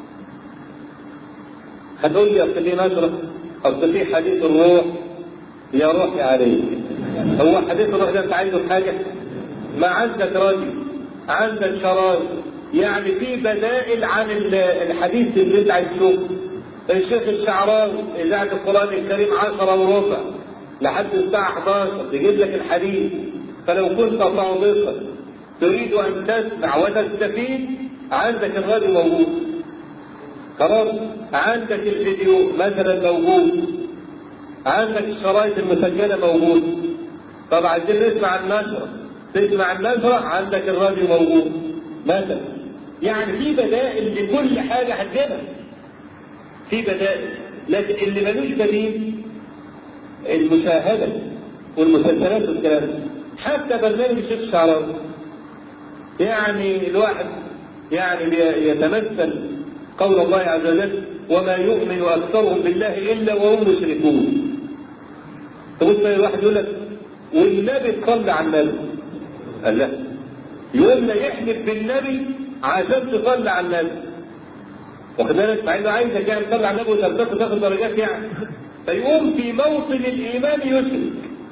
هتقول لي أصل لي نشرة، أصل في حديث الروح، يا روحي عليك. هو حديث الروح ده أنت عايزه في حاجة؟ ما عندك راجل، عندك شرايط، يعني في بدائل عن الحديث اللي أنت عايز تشوفه. الشيخ الشعراوي إذاعة القرآن الكريم 10:15 لحد الساعة 11 تجيب لك الحديث. فلو كنت صادقا تريد أن تسمع وتستفيد عندك الراديو موجود، خلاص، عندك الفيديو مثلا موجود، عندك الشرايط المسجلة موجود. طبعا عايزين نسمع النشرة، تسمع النشرة عندك الراديو موجود مثلا. يعني في بدائل لكل حاجة هتجيبها، في بدائل. لكن اللي ملوش بديل المشاهدة والمسلسلات والكلام. حتى برنامج الشيخ الشعراوي يعني الواحد يعني يتمثل قول الله عز وجل وما يؤمن أكثرهم بالله إلا وهم مشركون. تبص الواحد يقول لك والنبي صلى على النبي، قال لا، يقوم يحلف بالنبي عشان تصلي على النبي، واخد بالك، مع انه عايزك يعني تصلي على النبي وترتقي تاخد درجات يعني. فيقوم في موطن الايمان يشرك،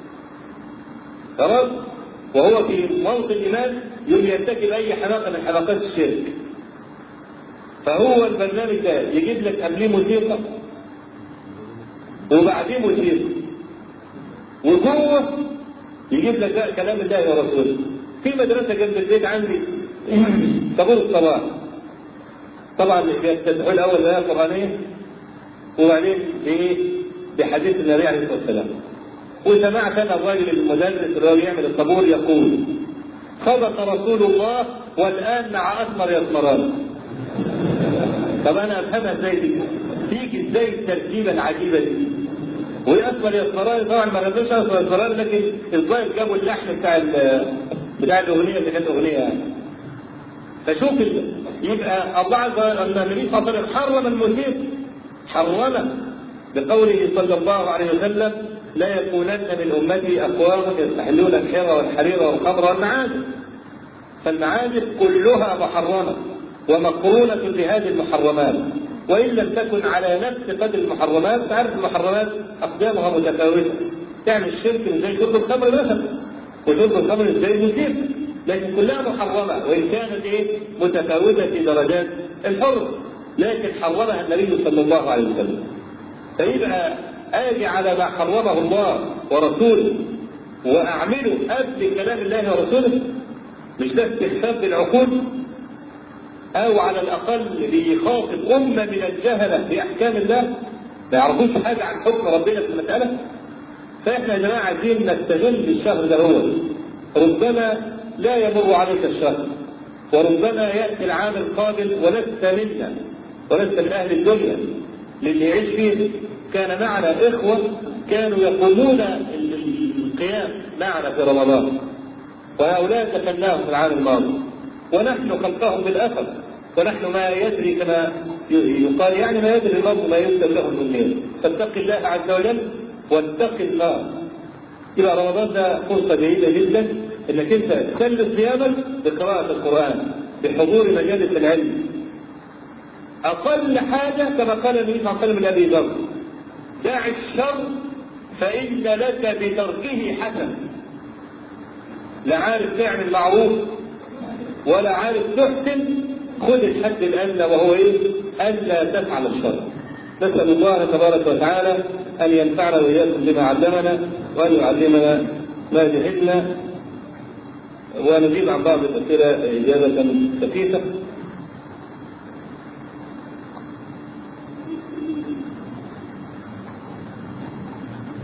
خلاص، وهو في موطن الايمان يقوم يرتكب اي حماقه من حماقات الشرك. فهو البرنامج ده يجيب لك قبليه موسيقى وبعديه موسيقى، وجوه يجيب لك كلام الله ورسوله. في مدرسه جنب البيت عندي طابور الصباح، طبعا بيفتتحوا الاول الايه القرانيه وبعدين بحديث النبي عليه الصلاه والسلام. وسمعت انا الراجل المدرس اللي هو بيعمل الطابور يقول صدق رسول الله والان مع اثمر يثمران. طب انا افهمها ازاي دي؟ تيجي ازاي التركيبه العجيبه دي؟ واثمر يثمران طبعا ما غنوش اثمر يثمران، لكن الظاهر جابوا اللحن بتاع الاغنيه اللي كانت اغنيه يعني. فشوف يبقى الله عز وجل النبي صلى الله عليه وسلم حرم الموسيقى، حرمه بقوله صلى الله عليه وسلم لا يكونن من امتي اقوام يستحلون الحرى والحرير والخمر والمعازف. فالمعازف كلها محرمه ومقرونه بهذه المحرمات، وان لم تكن على نفس قدر المحرمات. تعرف المحرمات اقدامها متفاوته، يعني الشرك زي شرب الخمر مثلا، وشرب الخمر زي الموسيقى، لكن كلها محرمه وان كانت متفاوته في درجات الحرمه، لكن حرمها النبي صلى الله عليه وسلم. فيبقى اجي على ما حرمه الله ورسوله واعمله قبل كلام الله ورسوله، مش ده استخفاف بالعقول؟ او على الاقل بيخاطب امه من الجهله باحكام الله ما يعرفوش حاجه عن حكم ربنا في المساله. فاحنا يا جماعه عايزين نستغل الشهر ده، هو ربما لا يمر عليك الشهر، وربما ياتي العام القابل ولست منا ولست من اهل الدنيا. للي يعيش فيه كان معنا اخوه كانوا يقومون القيام معنا في رمضان، وهؤلاء دفناهم في العام الماضي ونحن خلقهم بالاثر، ونحن ما يدري كما يقال يعني ما يدري المرء ما يكتب له الدنيا. فاتق الله عز وجل واتق النار. يبقى رمضان ده فرصه جيده جدا انك انت تسلي صيامك بقراءه القران، بحضور مجالس العلم. اقل حاجه كما قال النبي صلى الله عليه وسلم لابي ذر دع الشر فان لك بتركه حسن. لا عارف تعمل معروف ولا عارف تحسن، خذ الحد الادنى وهو الا تفعل الشر. نسال الله تبارك وتعالى ان ينفعنا واياكم بما علمنا وان يعلمنا ما جهلنا. ونجيب عن بعض الاسئله اجابه خفيفه.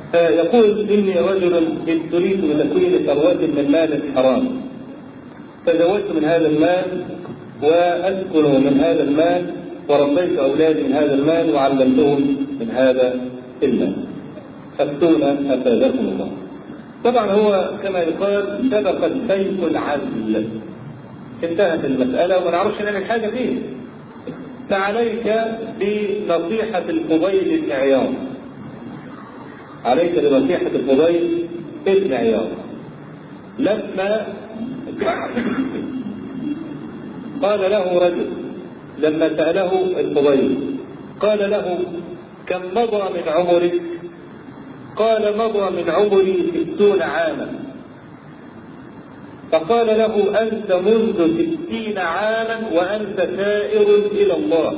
يقول إني رجل ابتليت بتكوين ثروات من مال حرام، تزوجت من هذا المال وأسكن من هذا المال وربيت أولادي من هذا المال وعلمتهم من هذا المال، فافتونا أفادكم الله. طبعا هو كما يقال سبق سيف العدل، انتهت المسألة وما نعرفش نعمل حاجة فيه. فعليك بنصيحة الفضيل بن عياض، عليك بنصيحة الفضيل بن عياض لما قال له رجل، لما سأله الفضيل قال له كم مضى من عمرك؟ قال مضى من عمري 60 عاما. فقال له أنت منذ 60 عاما وأنت سائر إلى الله،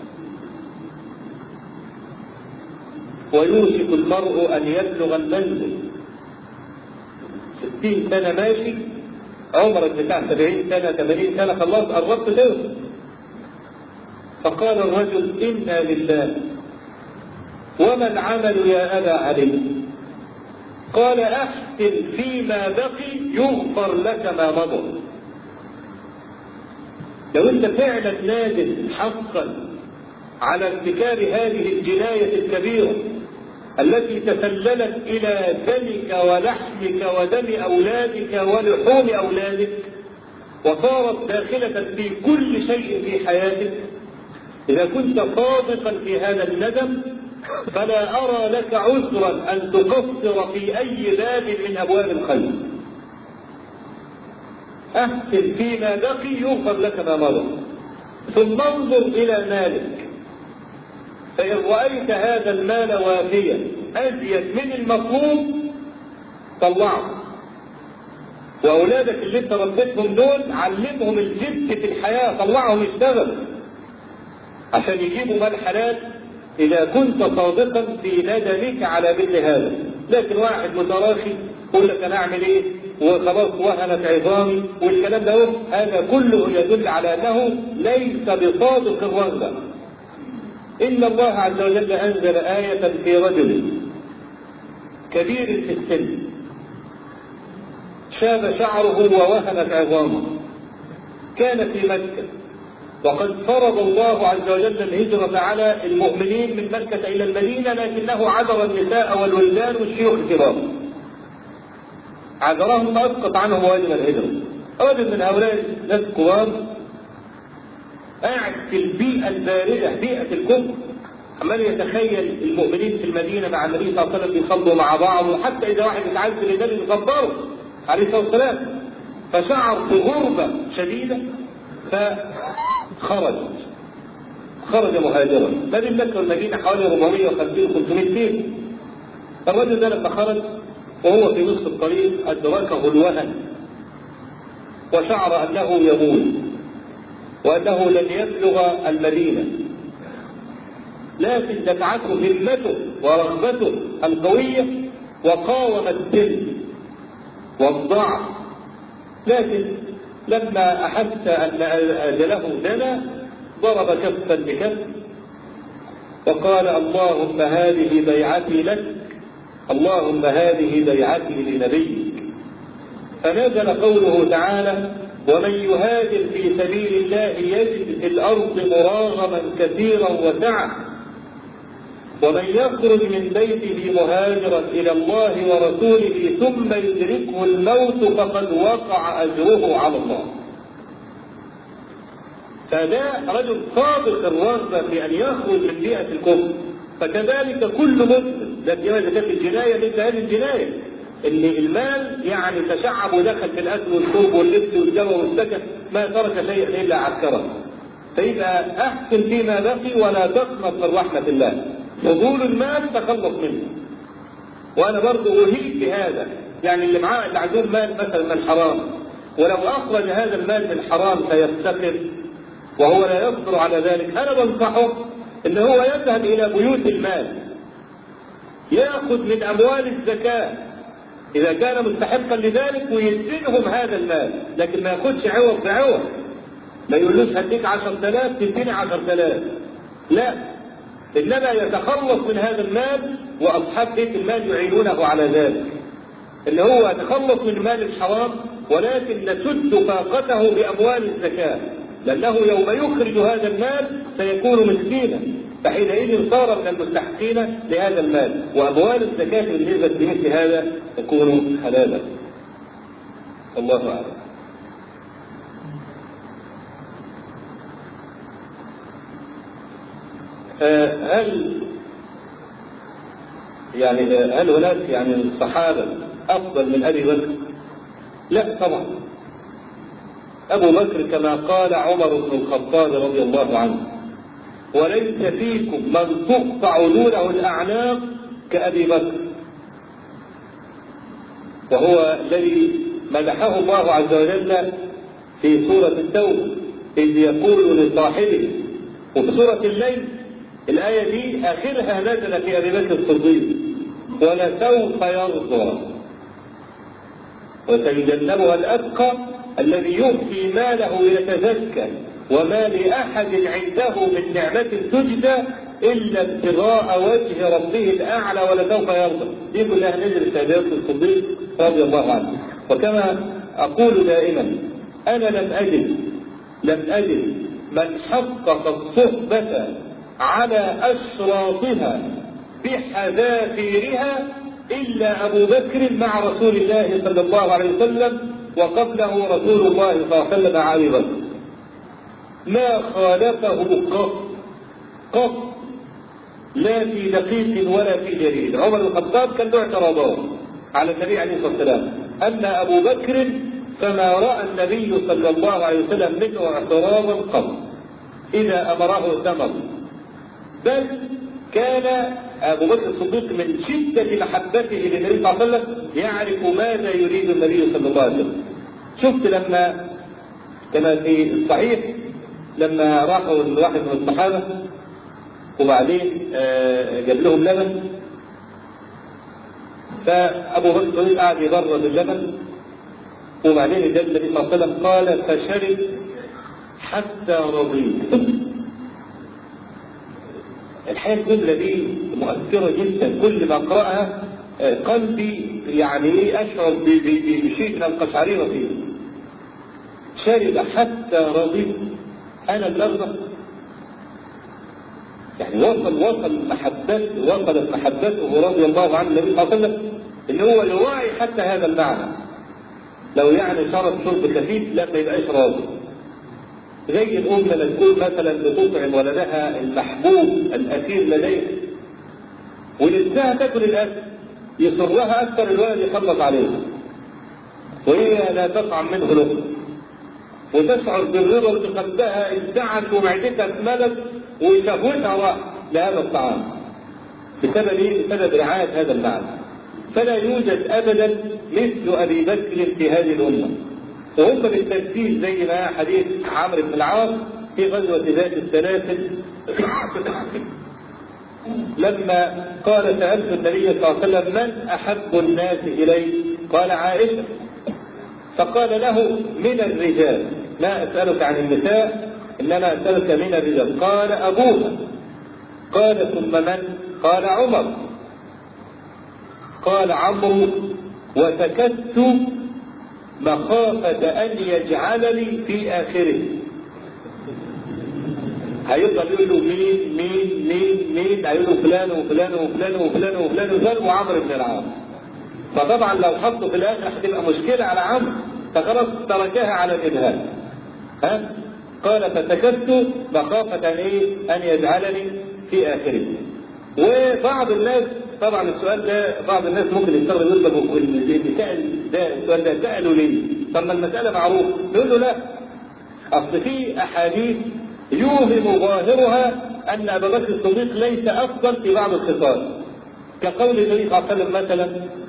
ويوشك المرء أن يبلغ المنزل. 60 سنة ماشي، عمرك بتاع 70 سنة 80 سنة خلاص قربت توصل. فقال الرجل إنا لله وما العمل يا أبا علي؟ قال أحسن فيما بقي يغفر لك ما مضى. لو أنت فعلا نادم حقا على ارتكاب هذه الجناية الكبيرة التي تسللت إلى دمك ولحمك ودم أولادك ولحوم أولادك وصارت داخلة في كل شيء في حياتك، إذا كنت صادقا في هذا الندم فلا أرى لك عذرا أن تقصر في أي باب من أبواب الخير. أحسن فيما بقي يغفر لك ما مضى، ثم انظر إلى مالك، فإن رأيت هذا المال وافيا أزيد من المطلوب طلعه، وأولادك اللي انت ربيتهم دول علمهم الجد في الحياة، طلعهم يشتغل عشان يجيبوا مال حلال إذا كنت صادقا في ندمك على مثل هذا. لكن واحد متراخي يقول لك أنا أعمل إيه وخلاص وهنت عظامي والكلام ده، هذا كله يدل على أنه ليس بصادق الرغبة. إن الله عز وجل أنزل آية في رجل كبير في السن شاب شعره ووهنت عظامه، كان في مكة، وقد فرض الله عز وجل الهجرة على المؤمنين من مكة إلى المدينة، لكنه عذر النساء والولدان والشيوخ الكبار، عذرهم وأسقط عنهم واجب الهجرة. رجل من هؤلاء الناس الكبار قاعد في البيئة الباردة، بيئة الكفر، عمال يتخيل المؤمنين في المدينة مع النبي صلى الله عليه وسلم بيصلوا مع بعض، وحتى إذا واحد يتعذب النبي يصبره عليه الصلاة والسلام، فشعر بغربة شديدة فخرج مهاجرا. بل مكة والمدينة حوالي 450-500 كيلو. الرجل ده لما خرج وهو في نصف الطريق أدركه الوهن وشعر أنه يموت وأنه لن يبلغ المدينة، لكن دفعته همته ورغبته القوية وقاوم الذل والضعف. لكن لما أحس أن أجله دنا ضرب كفا بكف وقال اللهم هذه بيعتي لك، اللهم هذه بيعتي لنبيك. فنزل قوله تعالى ومن يهاجر في سبيل الله يجد في الأرض مراغما كثيرا وسعة، ومن يخرج من بيته مهاجرا إلى الله ورسوله ثم يدركه الموت فقد وقع أجره على الله. فده رجل صادق الرغبة في أن يخرج من بيئة الكفر. فكذلك كل مسلم لا سيما إذا كانت الجناية مثل هذه الجناية، إن المال يعني تشعب ودخل في الأكل والشرب واللبس والجو والسكن، ما ترك شيئا إلا عسكره. فيبقى أحسن فيما بقي ولا تقنط من رحمة الله. فضول المال تخلص منه. وأنا برضو أهيج بهذا، يعني اللي معاه اللي عندهم مال مثلا من حرام، ولو أخرج هذا المال من حرام سيفتقر وهو لا يقدر على ذلك، أنا بنصحه إن هو يذهب إلى بيوت المال يأخذ من أموال الزكاة إذا كان مستحقا لذلك ويدينهم هذا المال، لكن ما يأخذش عوض بعوض، ما يقولوش هديك 10,000 تديني 10,000، لا، إنما يتخلص من هذا المال وأصحاب بيت المال يعينونه على ذلك، اللي هو يتخلص من مال الحرام ولكن نسد فاقته بأموال الزكاة، لأنه يوم يخرج هذا المال سيكون مسكينا، فحينئذ صار من المستحقين لهذا المال، وأموال الزكاة بالنسبة لمثل هذا تكون حلالا. الله أعلم. هل هناك الصحابة أفضل من أبي بكر؟ لا طبعا. أبو بكر كما قال عمر بن الخطاب رضي الله عنه: وليس فيكم من تقطع دونه الأعناق كأبي بكر. وهو الذي مدحه الله عز وجل في سورة التوبة إذ يقول لصاحبه، وفي سورة الليل الآية دي آخرها نزل في أبي بكر الصديق: ولسوف يرضى وسيجنبها الأتقى الذي يؤتي ماله يتزكى وما لأحد عنده من نعمة تجزى إلا ابتغاء وجه ربه الأعلى ولسوف يرضى. دي كلها نزلت في أبي بكر الصديق رضي الله عنه. وكما أقول دائما: أنا لم أجد من حقق الصحبة على أشراطها بحذافيرها إلا أبو بكر مع رسول الله صلى الله عليه وسلم، وقبله رسول الله صلى الله عليه وسلم علي بكر، ما خالفه قط لا في دقيق ولا في جليل. عمر بن الخطاب كان له اعتراضات على النبي عليه الصلاة والسلام، أما أبو بكر فما رأى النبي صلى الله عليه وسلم منه اعتراضا قط، إذا أمره ثمر. بل كان أبو بكر الصديق من شدة محبته للنبي صلى الله عليه وسلم يعرف ماذا يريد النبي صلى الله عليه وسلم. شفت لما كما في الصحيح لما راحوا الواحد من الصحابة وبعدين جاب لهم لبن، فأبو بكر الصديق قاعد يبرد اللبن، وبعدين جاء النبي صلى الله عليه وسلم قال: فشرب حتى رضيت. الحقيقة الجملة دي مؤثرة جدا، كل ما أقرأها قلبي أشعر بشيء من القشعريرة فيه. شرب حتى رضيت، أنا اللغة وصلت محبته رضي الله عنه النبي صلى الله عليه وسلم إن هو يراعي حتى هذا المعنى. لو شرب خفيف لا ما يبقاش راضي. زي الأم لما تكون مثلا بتطعم ولدها المحبوب الأثير لديها ولسها تاكل الأكل يصرها أكثر الولد يخلص عليها، وهي لا تطعم منه لقمة، وتشعر بالرضا وتقدها ادعت ومعدتها اتملت وشهوتها راح لهذا الطعام بسبب رعاية هذا المعنى. فلا يوجد أبدا مثل أبي بكر في هذه الأمة، وهم بالترتيب زي ما حديث عمرو بن العاص في غزوة ذات السلاسل لما قال: سألت النبي صلى الله عليه وسلم: من أحب الناس إلي؟ قال: عائشة. فقال له: من الرجال، لا أسألك عن النساء إنما أسألك من الرجال. قال: أبوها. قال: ثم من؟ قال: عمر. قال عمرو: وسكت مخافة أن يجعلني في آخره. هيفضل يقول له مين مين مين مين، هيقول له فلان وفلان وفلان وفلان وفلان وفلان وعمرو بن العاص. فطبعا لو حطوا في الآخر هتبقى مشكلة على عمرو، فخلاص تركها على الإبهام. قال: فسكت مخافة أن يجعلني في آخره. وبعض الناس طبعا السؤال ده بعض الناس ممكن يستغرب يقول له السؤال ده سألوا ليه؟ طب ما المسألة معروفة. يقول له: لا، أصل في أحاديث يوهم ظاهرها أن أبا بكر الصديق ليس أفضل في بعض الخصال، كقول النبي صلى الله عليه وسلم مثلا: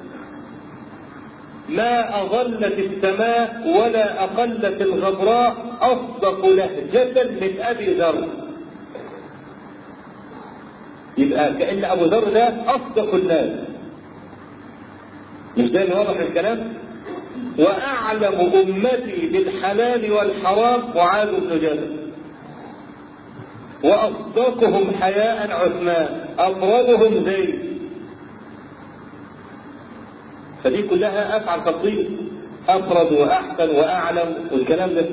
ما أظلت السماء ولا أقلت الغبراء أصدق لهجة من أبي ذر. يبقى كأن أبو ذر ده أصدق الناس، مش ده اللي واضح الكلام؟ وأعلم أمتي بالحلال والحرام معاذ بن جبل، وأصدقهم حياء عثمان، أبرزهم زيد، فدي كلها أفعل تفضيل، أفرد وأحسن وأعلم والكلام ده.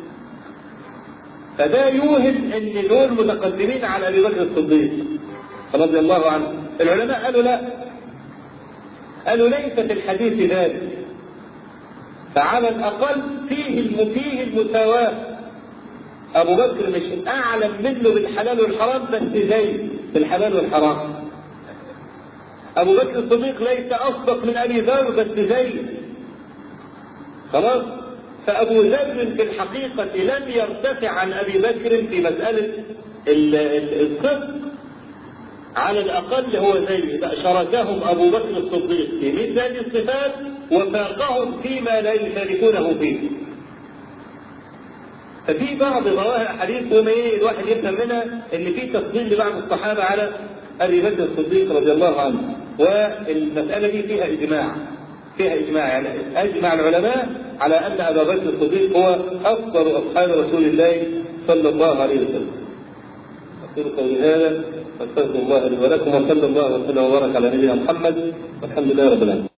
فده يوهم ان دول متقدمين على ابي بكر الصديق رضي الله عنه. العلماء قالوا لا، قالوا ليس في الحديث ذلك، فعلى الاقل فيه المساواة. ابو بكر مش اعلم منه بالحلال والحرام بس زي بالحلال والحرام. ابو بكر الصديق ليس اصدق من ابي ذر بس زي. خلاص. فأبو ذر في الحقيقة لم يرتفع عن أبي بكر في مسألة الصدق، على الأقل هو زيه، شاركهم أبو بكر الصديق في مثل هذه الصفات وفاقهم فيما لا يشاركونه فيه. ففي بعض ظواهر أحاديث الواحد يفهم منها إن في تفضيل لبعض الصحابة على أبي بكر الصديق رضي الله عنه، والمسألة دي فيها إجماع يعني أجمع العلماء على أن أبا بكر الصديق هو أفضل أصحاب رسول الله صلى الله عليه وسلم. أقول قولي هذا واستغفر الله لي ولكم، وصلى الله وسلم وبارك على نبينا محمد والحمد لله رب العالمين.